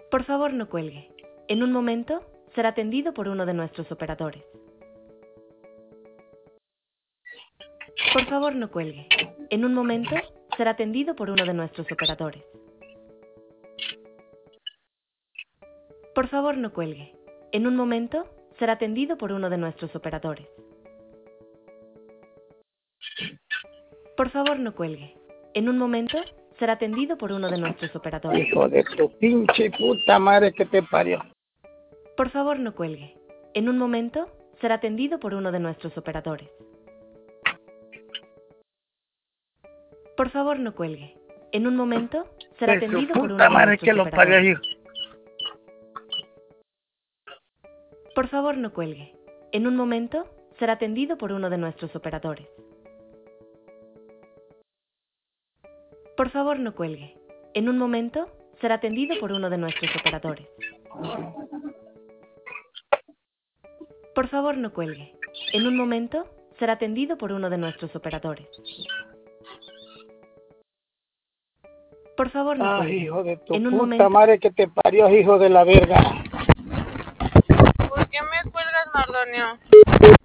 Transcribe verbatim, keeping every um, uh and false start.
Por favor, no cuelgue. En un momento será atendido por uno de nuestros operadores. Por favor, no cuelgue. En un momento será atendido por uno de nuestros operadores. Por favor, no cuelgue. En un momento será atendido por uno de nuestros operadores. Por favor, no cuelgue. En un momento será atendido por uno de nuestros operadores. Hijo de tu pinche puta madre que te parió. Por favor, no cuelgue. En un momento será atendido por uno de nuestros operadores. Por favor, no cuelgue. En un momento será De su atendido por uno puta de madre nuestros que lo parió, operadores. hijo. Por favor, no cuelgue. En un momento será atendido por uno de nuestros operadores. Por favor, no cuelgue. En un momento será atendido por uno de nuestros operadores. Por favor, no cuelgue. En un momento será atendido por uno de nuestros operadores. Por favor, no Ay, cuelgue. hijo de tu En un puta momento madre que te parió, hijo de la verga. ¿Por qué me cuelgas, Mardonio?